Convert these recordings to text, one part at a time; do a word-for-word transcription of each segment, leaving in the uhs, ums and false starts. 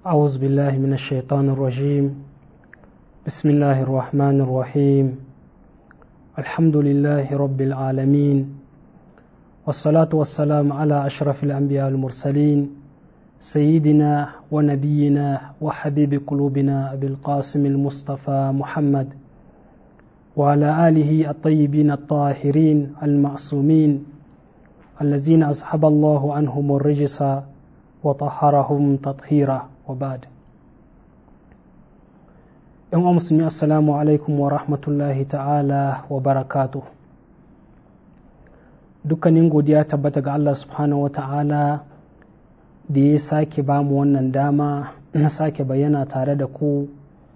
أعوذ بالله من الشيطان الرجيم. بسم الله الرحمن الرحيم. الحمد لله رب العالمين، والصلاة والسلام على أشرف الأنبياء والمرسلين سيدنا ونبينا وحبيب قلوبنا أبي القاسم المصطفى محمد وعلى آله الطيبين الطاهرين المعصومين الذين أصحب الله عنهم الرجس وطهرهم تطهيرا وبعد. ‘Yan musulmi, assalamu alaikum wa rahmatullahi ta'ala wa barakatuh. Dukkanin godiya tabbata ga Allah subhanahu wa ta'ala da ya sake ba mu wannan dama na sake bayyana tare da ku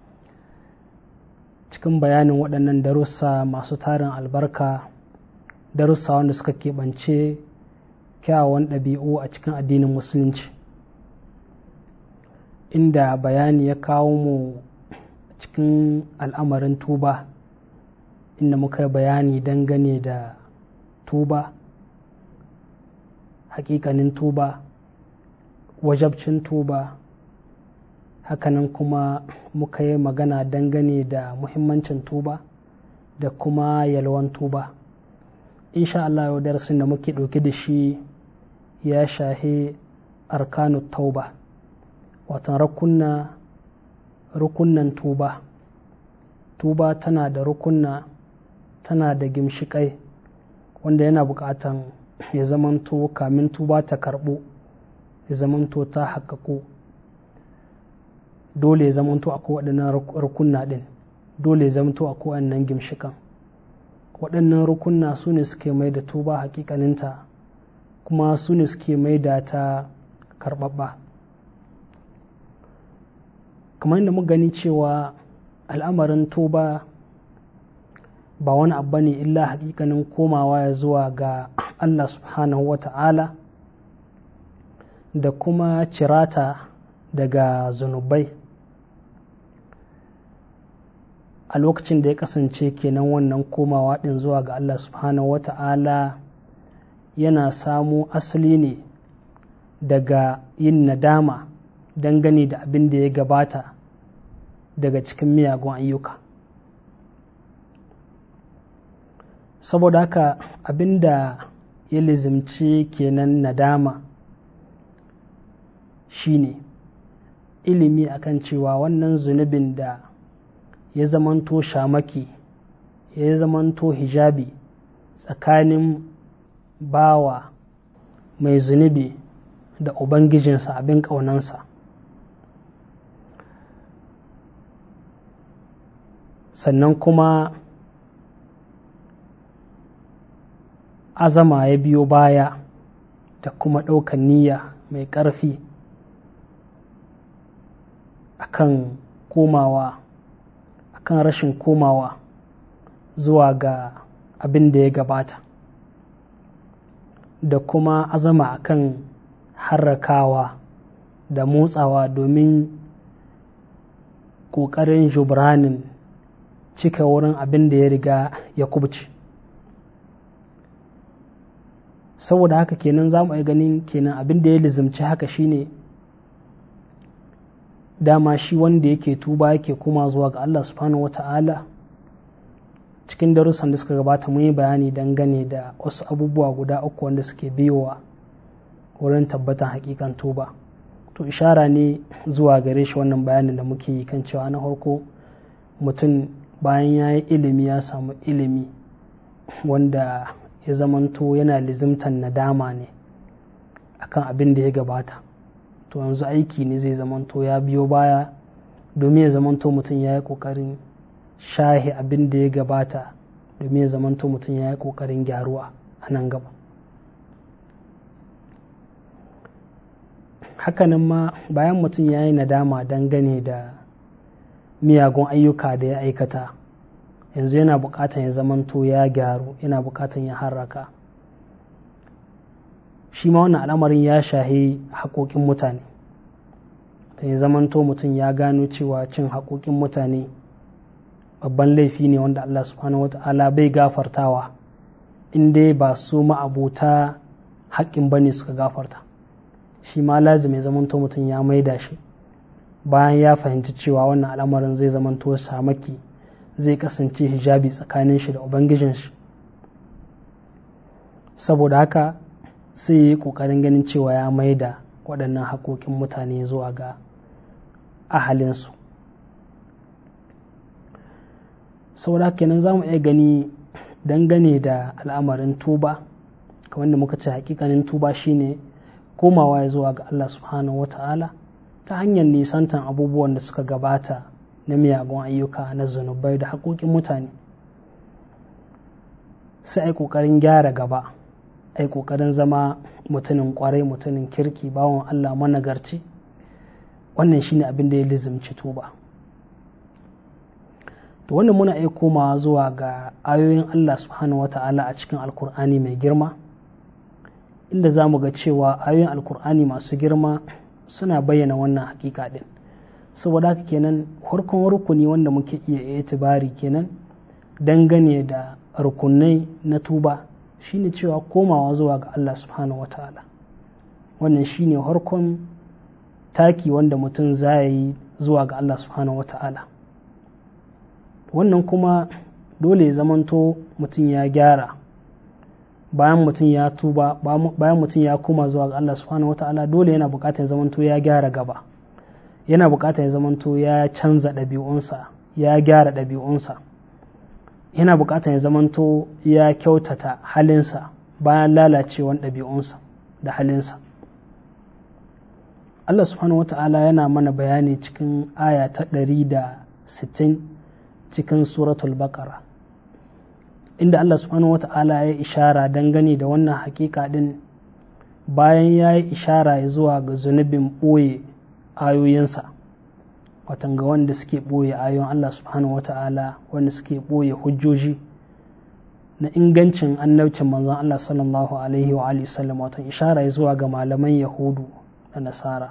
cikin bayanin waɗannan darussa masu tarin albarka, darussa wanda suka keɓance kyawawan ɗabi'u a cikin addinin musulunci, inda bayani ya kawo mu cikin al'amarin tuba, inda muka yi bayani dangane da tuba, hakikanin tuba, wajabcin tuba. Hakanan kuma muka yi magana dangane da muhimmancin tuba da kuma yalwan tuba. Insha Allah yau darasin da muke ɗauke da shi ya shahe arkanu tauba, watan rukunna rukunnan tuba. Tuba tana da rukunna, tana da gimshiƙai wanda yana buƙatan ya zamanto kamin tuba ta karɓo, ya zamanto ta haƙaƙo. Dole ya zamanto akwai waɗannan rukunna ɗin, dole ya zamanto akwai waɗannan gimshiƙan. Waɗannan rukunna su ne suke mai da tuba haƙiƙaninta, kuma su ne suke mai da ta karɓaɓɓa. Kamar yadda muka gani cewa al'amarin tuba ba wani abu ne illa haƙiƙanin komawa ya zuwa ga Allah subhanahu wa ta'ala da kuma cirata daga zunubai a lokacin da ya kasance kenan wannan komawa ɗin zuwa ga Allah subhanahu wa ta'ala yana samo asali ne daga yin nadama dangane da abin da ya gabata daga cikin miyagun ayyuka. Saboda haka abin da ya lizimci kenan nadama shine ilimi akan cewa wannan zunubin da ya zamanto shamaki, ya zamanto hijabi tsakanin bawa mai zunubi da ubangijinsa abin ƙaunansa, sannan kuma azama ya biyo baya da kuma ɗaukan niyya mai ƙarfi akan komawa, akan rashin komawa zuwa ga abin da ya gabata, da kuma azama akan harrakawa da motsawa domin ƙoƙarin jubranin cika wurin abin da ya riga ya kubce. Saboda haka kenan za mu yi ganin kenan abin da ya lizimci haka shine dama shi wanda yake tuba yake kuma zuwa ga Allah subhanahu wa ta'ala. Cikin darussan da suka gabata mun yi bayani dangane da wasu abubuwa guda uku wanda suke biyowa wurin tabbatan hakikan tuba. To ishara ne zuwa gare shi wannan bayanin da muke yi kan cewa na farko mutum bayan ya yi ilimi, ya samu ilimi wanda ya zamanto yana lizimtan nadama ne akan abin da ya gabata. To yanzu aiki ne zai zamanto ya biyo baya domin ya zamanto mutum ya yi ƙoƙarin shahi abin da ya gabata, domin ya zamanto mutum ya yi ƙoƙarin gyaruwa a nan gaba. Hakanan ma bayan mutum ya yi nadama dangane da miyagun ayyuka da ya aikata, yanzu yana buƙatan ya zamanto ya gyaru, yana buƙatan ya harraka. Shi ma wannan al'amarin ya shahi haƙoƙin mutane, ta ya zamanto mutum ya gano cewa cin haƙoƙin mutane babban laifi ne wanda Allah subhanahu wa ta'ala bai gafartawa in dai ba su ma'abuta haƙƙin bane suka gafarta. Shi ma lazim ya zamanto mutum ya maida shi bayan ya fahimci cewa wannan al'amarin zai zamanto shamaki, zai kasance hijabi tsakanin shi da ubangijin shi. Saboda haka sai ya yi ƙoƙarin ganin cewa ya maida waɗannan haƙoƙin mutane zuwa ga ahalinsu. Saboda haka kenan za mu iya gani dangane da al'amarin tuba, kamar da muka ce hakikanin tuba shine komawa ya zuwa ga Allah subhanahu wata'ala ta hanyar nisantan abubuwan da suka gabata na miyagun ayyuka na zunubai da haƙoƙin mutane. Sai ai ƙoƙarin gyara gaba, ai ƙoƙarin zama mutumin ƙwarai, mutumin kirki, bawan Allah managarci. Wannan shine abin da ya lizimci tuba. To wannan muna iya komawa zuwa ga ayoyin Allah subhanahu wata'ala a cikin alkur'ani mai girma, inda za mu ga cewa ayoyin alkur'ani masu girma suna bayyana wannan hakika din. Saboda haka kenan farkon rukuni wanda muke iya itibari kenan dangane da rukunai na tuba shine cewa komawa zuwa ga Allah subhanahu wata'ala. Wannan shine farkon taki wanda mutum za yi zuwa ga Allah subhanahu wata'ala. Wannan kuma dole ya zamanto mutum ya gyara bayan mutum ya tuba, bayan mutum ya koma zuwa ga Allah subhanahu wata'ala, dole yana bukatar ya zamanto ya gyara gaba, yana bukatar ya zamanto ya canza ɗabi'unsa, ya gyara ɗabi'unsa, yana bukatar ya zamanto ya kyautata halinsa bayan lalacewan ɗabi'unsa da halinsa. Allah subhanahu wata'ala yana mana bayani cikin aya ta ɗari da sittin cikin suratul baqara, inda Allah subhanahu wata'ala ya ishara dangane da wannan hakika din bayan ya yi ishara ya zuwa ga zunubin ɓoye ayoyinsa, watan ga wanda suke ɓoye ayoyin Allah subhanahu wata'ala, wanda suke ɓoye hujjoji na ingancin annabcin manzon Allah sallallahu alaihi wa alihi wasallam, watan ishara ya zuwa ga malaman yahudu da nasara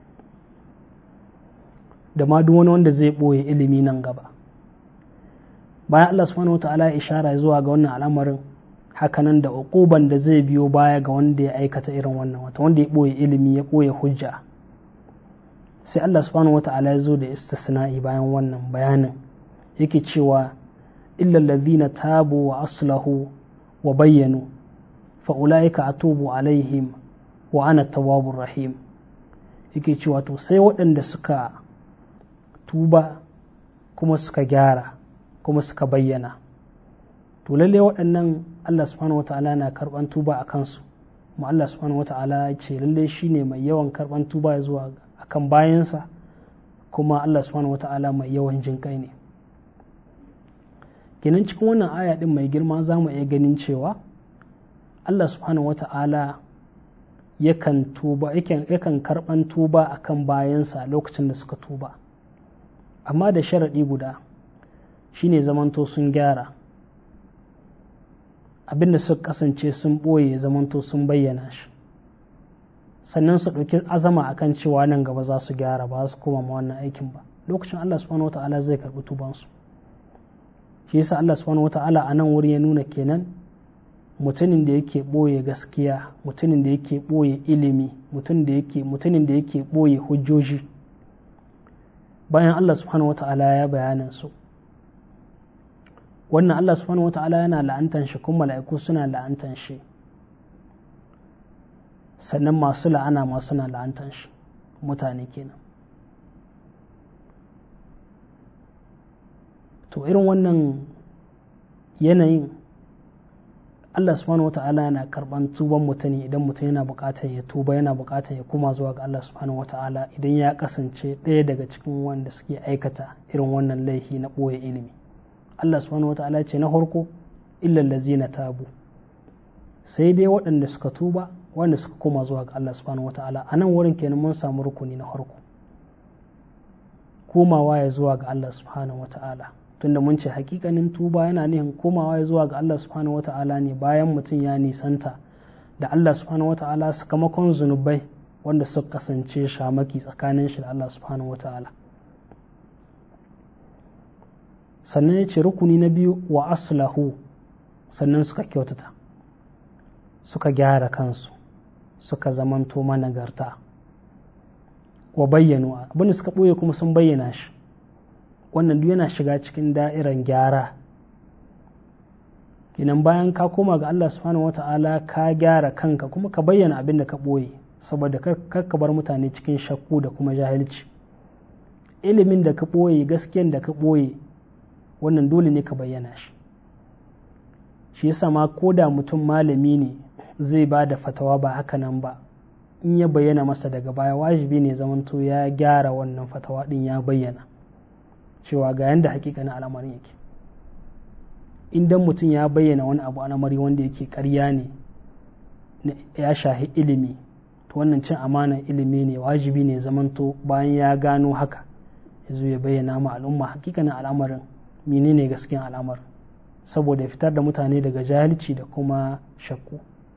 da ma duk wani wanda zai ɓoye ilimi nan gaba. Bayan Allah subhanahu wata'ala ya ishara zuwa ga wannan al'amarin, hakanan da uquban da zai biyo baya ga wanda ya aikata irin wannan, wata wanda ya ɓoye ilimi, ya ɓoye hujja, sai Allah subhanahu wata'ala ya zo da istisna'i bayan wannan bayanin, yake cewa illal ladhina tabu wa aslahu wa bayyanu fa ulaika atubu alaihim wa ana tawwabur rahim. Yake cewa to sai waɗanda suka tuba kuma suka gyara kuma suka bayyana, to lalle waɗannan Allah subhanahu wata'ala na karɓan tuba a kansu, kuma Allah subhanahu wata'ala ya ce lalle shine mai yawan karɓan tuba zuwa akan bayansa, kuma Allah subhanahu wata'ala mai yawan jin kai ne. Kenan cikin wannan aya din mai girma za mu iya ganin cewa Allah subhanahu wata'ala yakan tuba, yakan yakan karɓan tuba akan bayansa lokacin da suka tuba, amma da sharaɗi guda shine zamanto sun gyara abinda suka kasance sun ɓoye, zamanto sun bayyana shi, sannan su ɗauki azama akan cewa nan gaba za su gyara, ba su koma ma wannan aikin ba. Lokacin Allah subhanahu wata'ala zai karɓi tubansu. Shi yasa Allah subhanahu wata'ala a nan wuri ya nuna kenan mutumin da yake ɓoye gaskiya, mutumin da yake ɓoye ilimi, mutumin da yake mutumin da yake ɓoye hujjoji, bayan Allah subhanahu wata'ala ya bayanin su, wannan Allah subhanahu wata'ala yana la'antan shi, kuma mala'iku suna la'antan shi, sannan masu la'ana ma suna la'antan shi, mutane kenan. To irin wannan yanayin Allah subhanahu wata'ala yana karban tuban mutane idan mutum yana bukatar ya tuba, yana bukatar ya kuma zuwa ga Allah subhanahu wata'ala idan ya kasance ɗaya daga cikin wanda suke aikata irin wannan laifi na ɓoye ilimi. Allah subhanahu wata'ala ce na farko illal lazina tabu, sai dai waɗanda suka tuba, wanda suka koma zuwa ga Allah subhanahu wata'ala. A nan wurin kenan mun samu rukuni na farko, komawa ya zuwa ga Allah subhanahu wata'ala, tunda mun ce hakikanin tuba yana nihin komawa ya zuwa ga Allah subhanahu wata'ala ne bayan mutum ya nisanta da Allah subhanahu wata'ala sakamakon zunubai wanda suka kasance shamaki tsakanin shi da Allah subhanahu wata'ala. Sannan ya ce rukuni na biyu wa aslahu, sannan suka kyautata, suka gyara kansu, suka zamanto managarta. wa bayyanu abin da suka ɓoye kuma sun bayyana shi. Wannan duk yana shiga cikin da'iran gyara. Kinan bayan ka koma ga Allah subhanahu wata'ala ka gyara kanka kuma ka bayyana abin da ka ɓoye, saboda kar ka bar mutane cikin shakku da kuma jahilci. Ilimin da ka ɓoye, gaskiyan da ka ɓoye, wannan dole ne ka bayyana shi. Shi yasa ma ko da mutum malami ne zai ba da fatawa ba haka nan ba, in ya bayyana masa daga baya, wajibi ne zamanto ya gyara wannan fatawa din, ya bayyana cewa ga yanda hakikanin al'amarin yake. Idan mutum ya bayyana wani abu al'amari wanda yake ƙarya ne, ya shahi ilimi, to wannan cin amanar ilimi ne. Wajibi ne zamanto bayan ya gano haka ya zo ya bayyana ma al'umma hakikanin al'amarin, menene gaskiyan al'amarin, saboda ya fitar da mutane daga jahilci da kuma shakku.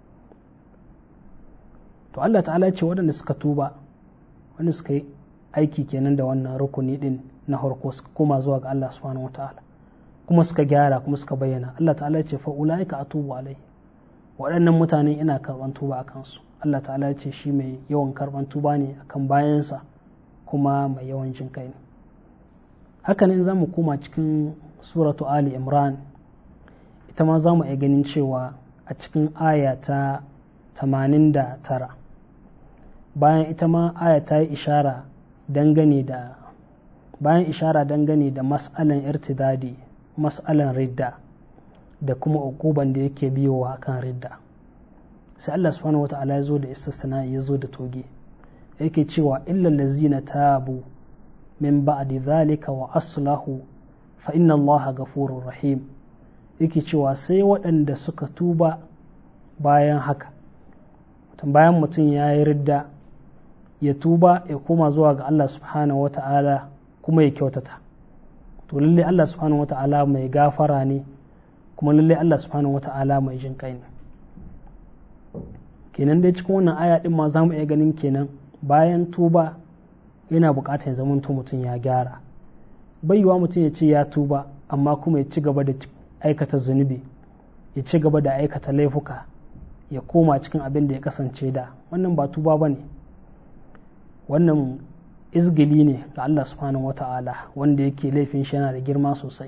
To Allah ta'ala ce waɗanda suka tuba, wanda suka yi aiki kenan da wannan rukuni din na harko, suka koma zuwa ga Allah subhanahu wata'ala, kuma suka gyara kuma suka bayyana. Allah ta'ala ce fa ulaika atubu alai, waɗannan mutane ina karban tuba akan su. Allah ta'ala ce shi mai yawan karban tuba ne akan bayansa, kuma mai yawan jin kai ne. Haka ne za mu koma cikin suratu Ali Imran, ita ma za mu iya ganin cewa a cikin aya ta tamanin da tara, bayan ita ma aya ta yi ishara dangane da bayan ishara dangane da mas'alan irtidadi, mas'alan ridda da kuma uquban da yake biyowa kan ridda, sai Allah subhanahu wata'ala ya zo da istisna, ya zo da toge, yake cewa illal ladzina tabu min ba'di zalika wa aslahu fa inna Allaha ghafurur rahim. Yake cewa sai waɗanda suka tuba bayan haka, bayan mutum ya yi ridda ya tuba ya koma zuwa ga Allah subhanahu wata'ala kuma ya kyautata, to lalle Allah subhanahu wata'ala mai gafara ne, kuma lalle Allah subhanahu wata'ala mai jin kai ne. Kenan dai cikin wannan aya din ma za mu iya ganin kenan bayan tuba yana bukatar ya zamanto mutum ya gyara. Bai yiwa mutum ya ce ya tuba amma kuma ya ci gaba da aikata zunubi, ya ci gaba da aikata laifuka, ya koma cikin abin da ya kasance da. Wannan ba tuba ba ne, wannan izgili ne ga Allah subhanahu wata'ala, wanda yake laifin shi yana da girma sosai.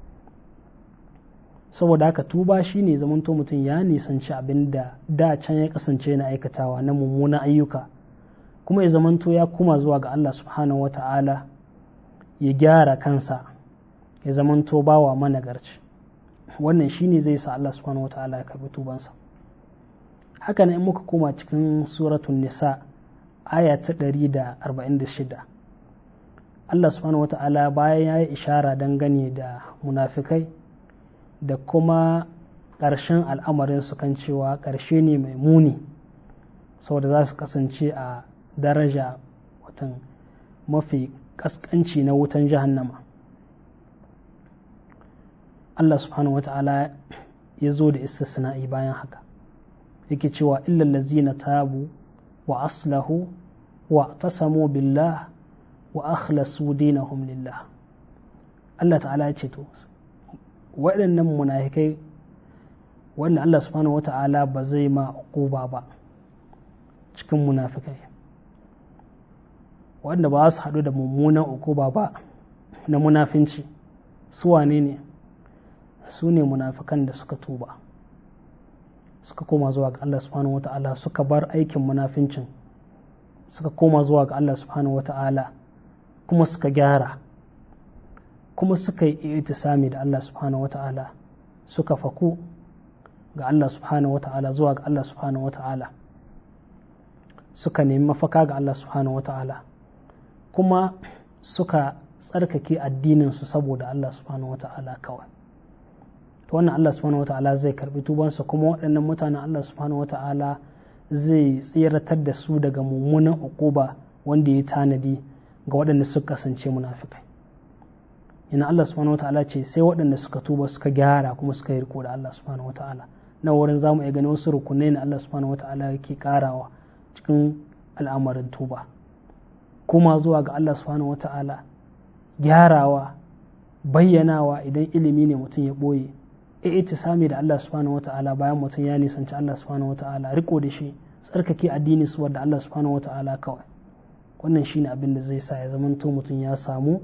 Saboda haka tuba shi ne zamanto mutum ya nisanci abin da da can ya kasance na aikatawa na mummunan ayyuka, kuma ya zamanto ya kuma zuwa ga Allah subhanahu wata'ala, ya gyara kansa, ya zamanto bawa managarci. Wannan shi ne zai sa Allah subhanahu wata'ala ya karbi tubansa. Haka ne in muka koma cikin suratun nisa aya ta ɗari da arba'in da shida, Allah subhanahu wata'ala bayan ya yi ishara dangane da munafikai da kuma ƙarshen al'amarin su kan cewa ƙarshe ne mai muni, saboda za su kasance a daraja watan mafi ƙasƙanci na wutan jahannama. Allah subhanahu wata'ala ya zo da istisna'i bayan haka, yake cewa illal lazina tabu wa aslahu wa tasamu billah wa akhlasu dinahum lillah. Allah ta'ala ya ce to waɗannan munafikai wanda Allah subhanahu wata'ala ba zai ma uquba ba cikin munafikai, wanda ba su haɗu da mummunan uquba ba na munafinci, su wane ne? Su ne munafikan da suka tuba, suka koma zuwa ga Allah subhanahu wata'ala, suka bar aikin munafincin, suka koma zuwa ga Allah subhanahu wata'ala, kuma suka gyara, kuma suka yi itisami da Allah subhanahu wata'ala, suka faku ga Allah subhanahu wata'ala, zuwa ga Allah subhanahu wata'ala, suka nemi mafaka ga Allah subhanahu wata'ala, kuma suka tsarkake addininsu saboda Allah subhanahu wata'ala kawai. To wannan Allah subhanahu wata'ala zai karbi tubansu, kuma waɗannan mutanen Allah subhanahu wata'ala zai tsiratar da su daga mummunan uquba wanda ya tanadi ga waɗanda suka kasance munafikai. Ina Allah subhanahu wata'ala ce sai waɗanda suka tuba suka gyara kuma suka yi riko da Allah subhanahu wata'ala. Na wurin zamu iya gani wasu rukunai na Allah subhanahu wata'ala yake karawa cikin al'amarin tuba, kuma zuwa ga Allah subhanahu wata'ala, gyarawa, bayyanawa idan ilimi ne mutum ya ɓoye, i'tisami da Allah subhanahu wata'ala bayan mutum ya nisanci Allah subhanahu wata'ala, riko da shi, tsarkake addini su wadda Allah subhanahu wata'ala kawai. wannan shine abin da zai sa ya zamanto mutum ya samu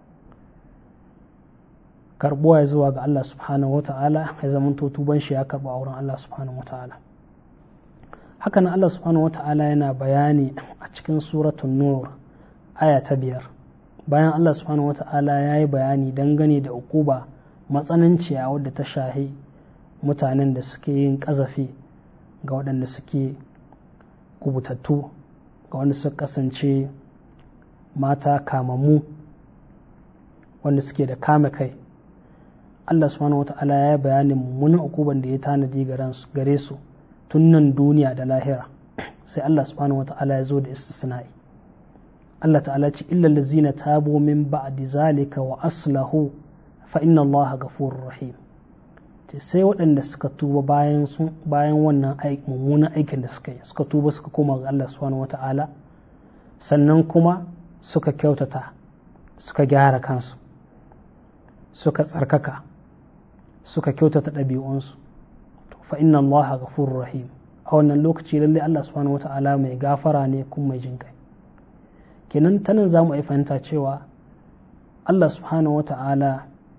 karbuwa ya zuwa ga Allah subhanahu wata'ala, ya zamanto tuban shi ya karbu a wurin Allah subhanahu wata'ala. haka nan Allah subhanahu wata'ala yana bayani a cikin suratun nur aya ta biyar, bayan Allah subhanahu wata'ala ya yi bayani dangane da ukuba matsananciya wadda ta shahi mutanen da suke yin ƙazafi ga waɗanda suke kubutattu, ga wanda suka kasance mata kamammu wanda suke da kame kai. Allah subhanahu wata'ala ya yi bayanin mummunan ukuban da ya tanadi gare su tun nan duniya da lahira, sai Allah subhanahu wata'ala ya zo da istisna'i. Allah ta'ala ce illa allazina tabu min ba'di zalika wa aslahu fa inna Allah ghafurur rahim. Sai waɗanda suka tuba bayan sun bayan wannan mummunan aikin da suka yi, suka tuba suka koma ga Allah subhanahu wata'ala, sannan kuma suka kyautata, suka gyara kansu, suka tsarkaka, suka kyautata ɗabi'unsu, fa inna Allah ghafurur rahim. A wannan lokaci lalle Allah subhanahu wata'ala mai gafara ne kuma mai jinkai. Kenan tanan za mu yi fahimta cewa Allah subhanahu wata'ala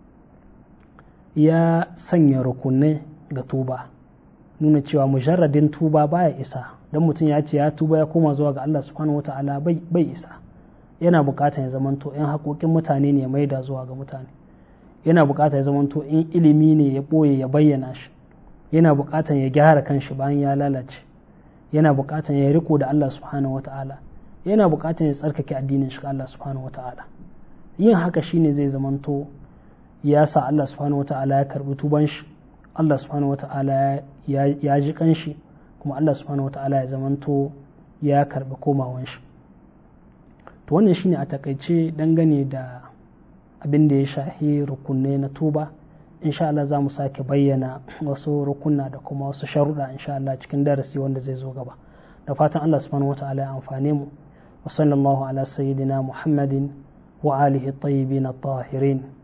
ya sanya rukunai ga tuba, nuna cewa mujarradin tuba baya isa. don mutum ya ce ya tuba ya koma zuwa ga Allah subhanahu wata'ala bai bai isa. Yana bukatar ya zamanto in haƙoƙin mutane ne ya maida zuwa ga mutane, yana bukatar ya zamanto in ilimi ne ya ɓoye ya bayyana shi, yana bukatar ya gyara kanshi bayan ya lalace, yana bukatar ya riko da Allah subhanahu wata'ala, yana bukatar ya tsarkake addinin shi ga Allah subhanahu wata'ala. Yin haka shine zai zamanto ya sa Allah subhanahu wata'ala ya karbi tuban shi, Allah subhanahu wata'ala ya ji kanshi, kuma Allah subhanahu wata'ala ya zamanto ya karbi komawan shi. To wannan shine a takaice dangane da abin da ya shahi rukunai na tuba. Insha Allah za mu sake bayyana wasu rukunna da kuma wasu sharuɗa insha Allah cikin darasi wanda zai zo gaba. Da fatan Allah subhanahu wata'ala ya amfane mu. Wa sallallahu ala sayyidina Muhammadin wa alihi at-tayyibin at-tahirin.